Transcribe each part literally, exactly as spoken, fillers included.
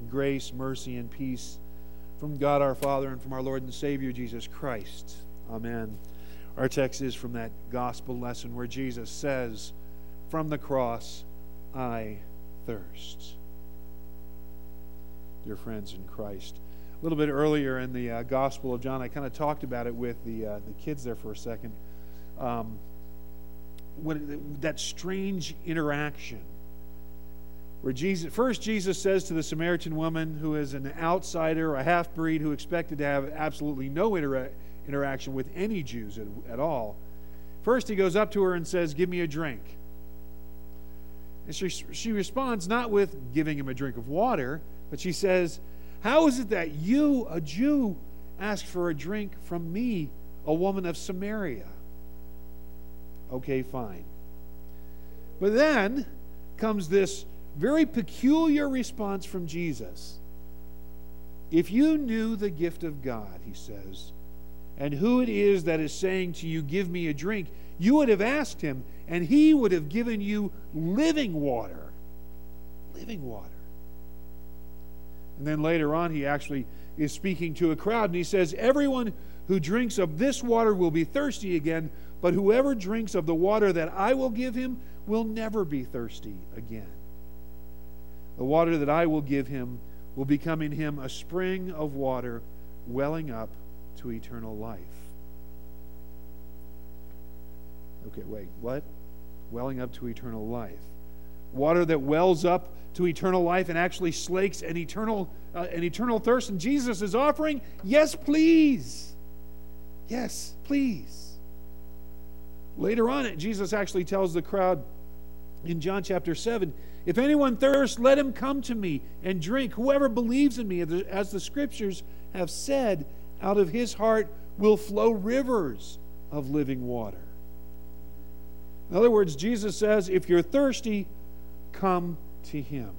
grace, mercy, and peace from God our Father and from our Lord and Savior Jesus Christ. Amen. Our text is from that gospel lesson where Jesus says, "From the cross, I thirst." Dear friends in Christ, a little bit earlier in the uh, Gospel of John, I kind of talked about it with the uh, the kids there for a second. Um, when, that strange interaction where Jesus, first Jesus says to the Samaritan woman, who is an outsider, a half-breed, who expected to have absolutely no intera- interaction with any Jews at, at all. First he goes up to her and says, "Give me a drink." And she, she responds not with giving him a drink of water, but she says, "How is it that you, a Jew, ask for a drink from me, a woman of Samaria?" Okay, fine. But then comes this very peculiar response from Jesus. "If you knew the gift of God," he says, "and who it is that is saying to you, 'Give me a drink,' you would have asked him, and he would have given you living water." Living water. And then later on, he actually is speaking to a crowd, and he says, "Everyone who drinks of this water will be thirsty again, but whoever drinks of the water that I will give him will never be thirsty again. The water that I will give him will become in him a spring of water welling up to eternal life." Okay, wait, what? Welling up to eternal life. Water that wells up to eternal life and actually slakes an eternal, uh, an eternal thirst. And Jesus is offering, yes, please. Yes, please. Later on, Jesus actually tells the crowd in John chapter seven, "If anyone thirsts, let him come to me and drink. Whoever believes in me, as the Scriptures have said, out of his heart will flow rivers of living water." In other words, Jesus says, if you're thirsty, come to him.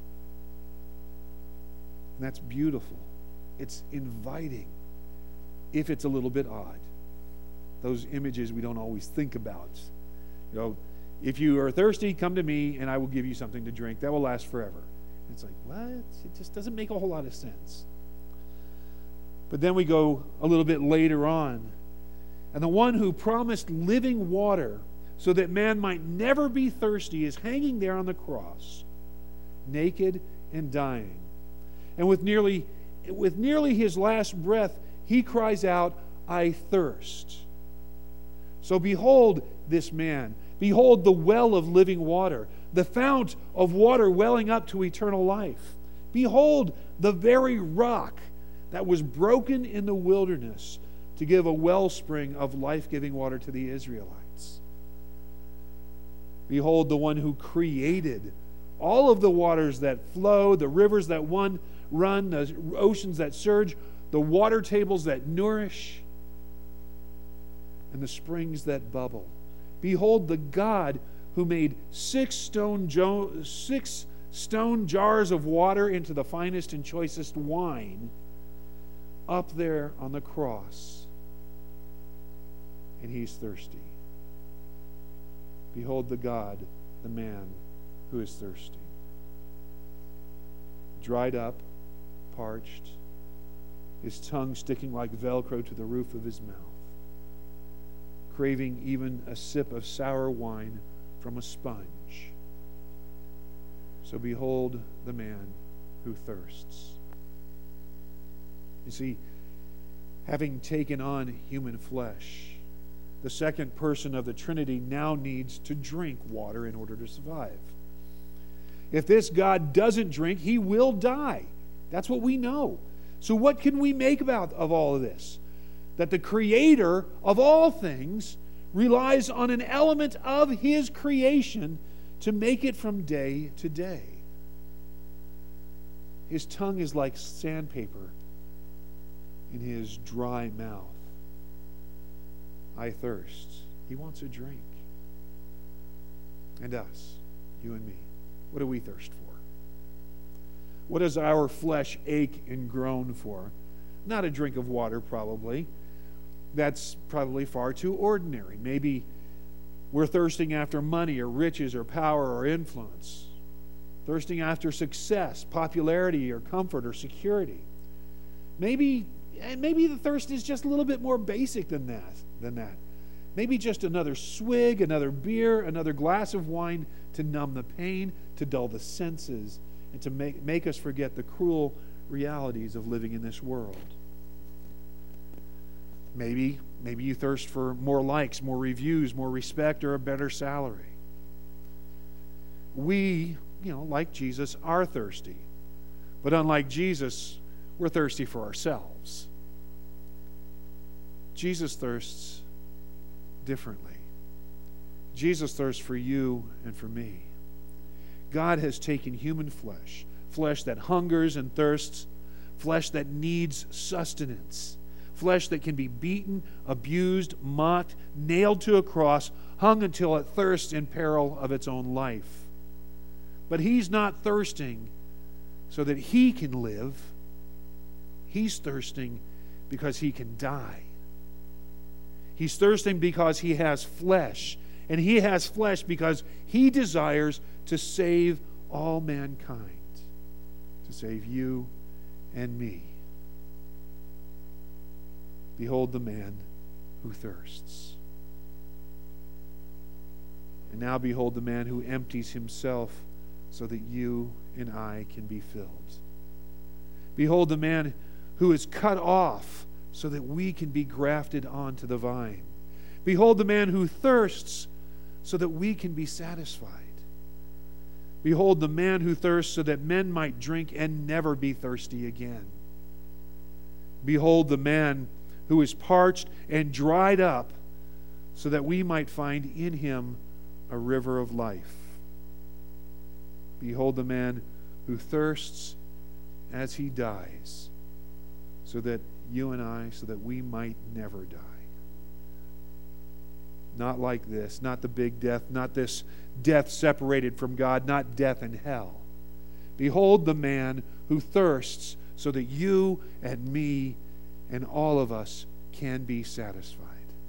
And that's beautiful. It's inviting, if it's a little bit odd. Those images we don't always think about. You know, if you are thirsty, come to me and I will give you something to drink. That will last forever. And it's like, what? It just doesn't make a whole lot of sense. But then we go a little bit later on. And the one who promised living water so that man might never be thirsty is hanging there on the cross, naked and dying. And with nearly, with nearly his last breath, he cries out, "I thirst." So behold this man. Behold the well of living water, the fount of water welling up to eternal life. Behold the very rock that was broken in the wilderness to give a wellspring of life-giving water to the Israelites. Behold the one who created all of the waters that flow, the rivers that one run, the oceans that surge, the water tables that nourish, and the springs that bubble. Behold the God who made six stone, jo- six stone jars of water into the finest and choicest wine up there on the cross. And he's thirsty. Behold the God, the man who is thirsty. Dried up, parched, his tongue sticking like Velcro to the roof of his mouth, craving even a sip of sour wine from a sponge. So behold the man who thirsts. You see, having taken on human flesh, the second person of the Trinity now needs to drink water in order to survive. If this God doesn't drink, he will die. That's what we know. So what can we make about of all of this? That the Creator of all things relies on an element of his creation to make it from day to day. His tongue is like sandpaper in his dry mouth. I thirst. He wants a drink. And us, you and me, what do we thirst for? What does our flesh ache and groan for? Not a drink of water, probably. That's probably far too ordinary. Maybe we're thirsting after money or riches or power or influence. thirsting after success, popularity, or comfort, or security. Maybe, maybe the thirst is just a little bit more basic than that, than that. Maybe just another swig, another beer, another glass of wine to numb the pain, to dull the senses, and to make, make us forget the cruel realities of living in this world. Maybe, maybe you thirst for more likes, more reviews, more respect, or a better salary. We, you know, like Jesus, are thirsty. But unlike Jesus, we're thirsty for ourselves. Jesus thirsts differently. Jesus thirsts for you and for me. God has taken human flesh, flesh that hungers and thirsts, flesh that needs sustenance, flesh that can be beaten, abused, mocked, nailed to a cross, hung until it thirsts in peril of its own life. But He's not thirsting so that He can live. He's thirsting because He can die. He's thirsting because He has flesh. And He has flesh because He desires to save all mankind, to save you and me. Behold the man who thirsts. And now behold the man who empties himself so that you and I can be filled. Behold the man who is cut off so that we can be grafted onto the vine. Behold the man who thirsts so that we can be satisfied. Behold the man who thirsts so that men might drink and never be thirsty again. Behold the man who is parched and dried up so that we might find in him a river of life. Behold the man who thirsts as he dies so that you and I, so that we might never die. Not like this, not the big death, not this death separated from God, not death in hell. Behold the man who thirsts so that you and me and all of us can be satisfied.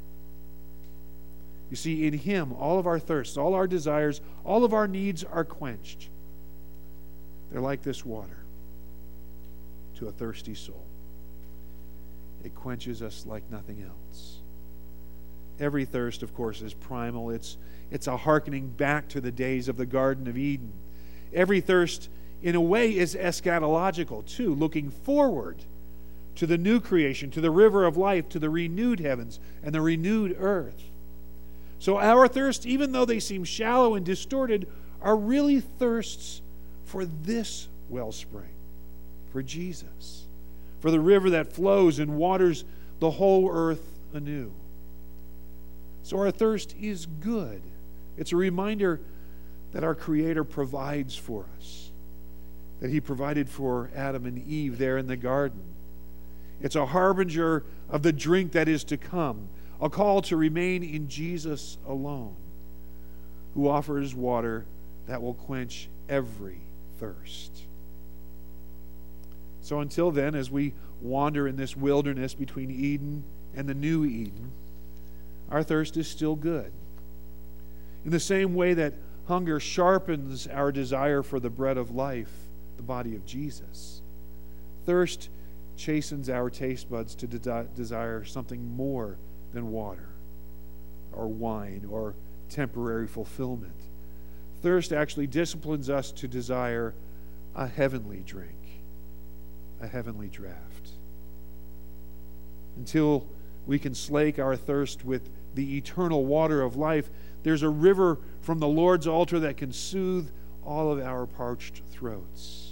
You see, in Him, all of our thirsts, all our desires, all of our needs are quenched. They're like this water to a thirsty soul. It quenches us like nothing else. Every thirst, of course, is primal. It's, it's a hearkening back to the days of the Garden of Eden. Every thirst, in a way, is eschatological, too, looking forward to the new creation, to the river of life, to the renewed heavens and the renewed earth. So our thirsts, even though they seem shallow and distorted, are really thirsts for this wellspring, for Jesus, for the river that flows and waters the whole earth anew. So our thirst is good. It's a reminder that our Creator provides for us, that He provided for Adam and Eve there in the garden. It's a harbinger of the drink that is to come, a call to remain in Jesus alone, who offers water that will quench every thirst. So until then, as we wander in this wilderness between Eden and the new Eden, our thirst is still good. In the same way that hunger sharpens our desire for the bread of life, the body of Jesus, thirst chastens our taste buds to de- desire something more than water or wine or temporary fulfillment. Thirst actually disciplines us to desire a heavenly drink, a heavenly draft. Until we can slake our thirst with the eternal water of life, there's a river from the Lord's altar that can soothe all of our parched throats.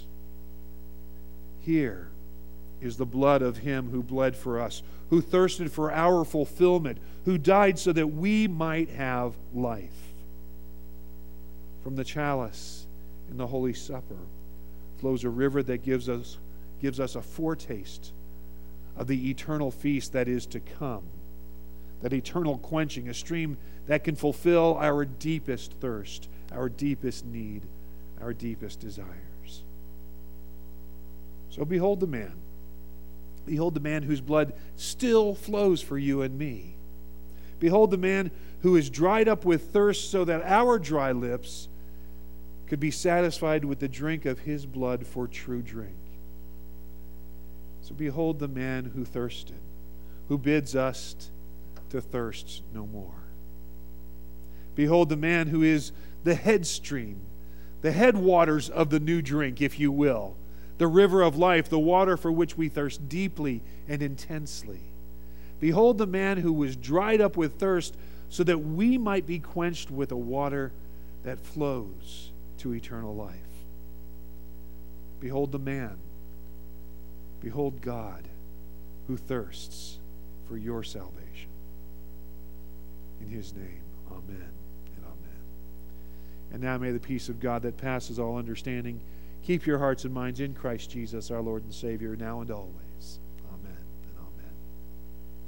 Here is the blood of Him who bled for us, who thirsted for our fulfillment, who died so that we might have life. From the chalice in the Holy Supper flows a river that gives us, gives us a foretaste of the eternal feast that is to come, that eternal quenching, a stream that can fulfill our deepest thirst, our deepest need, our deepest desires. So behold the man. Behold the man whose blood still flows for you and me. Behold the man who is dried up with thirst so that our dry lips could be satisfied with the drink of his blood for true drink. So behold the man who thirsted, who bids us to thirst no more. Behold the man who is the head stream, the headwaters of the new drink, if you will, the river of life, the water for which we thirst deeply and intensely. Behold the man who was dried up with thirst, so that we might be quenched with a water that flows to eternal life. Behold the man, behold God, who thirsts for your salvation. In his name, amen and amen. And now may the peace of God that passes all understanding keep your hearts and minds in Christ Jesus, our Lord and Savior, now and always.